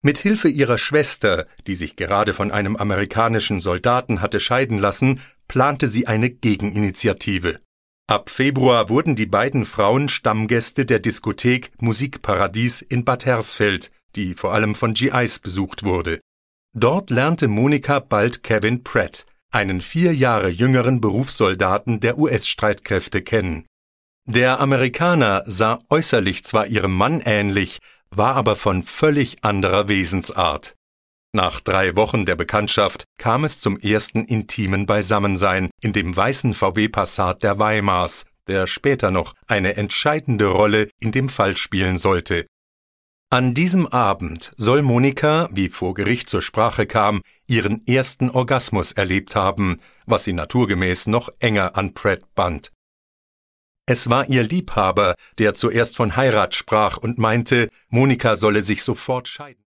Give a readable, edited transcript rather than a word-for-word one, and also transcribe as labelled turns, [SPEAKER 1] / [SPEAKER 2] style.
[SPEAKER 1] Mit Hilfe ihrer Schwester, die sich gerade von einem amerikanischen Soldaten hatte scheiden lassen, plante sie eine Gegeninitiative. Ab Februar wurden die beiden Frauen Stammgäste der Diskothek Musikparadies in Bad Hersfeld, die vor allem von GIs besucht wurde. Dort lernte Monika bald Kevin Pratt, einen 4 Jahre jüngeren Berufssoldaten der US-Streitkräfte, kennen. Der Amerikaner sah äußerlich zwar ihrem Mann ähnlich, war aber von völlig anderer Wesensart. Nach 3 Wochen der Bekanntschaft kam es zum ersten intimen Beisammensein in dem weißen VW Passat der Weimars, der später noch eine entscheidende Rolle in dem Fall spielen sollte. An diesem Abend soll Monika, wie vor Gericht zur Sprache kam, ihren ersten Orgasmus erlebt haben, was sie naturgemäß noch enger an Pratt band. Es war ihr Liebhaber, der zuerst von Heirat sprach und meinte, Monika solle sich sofort scheiden.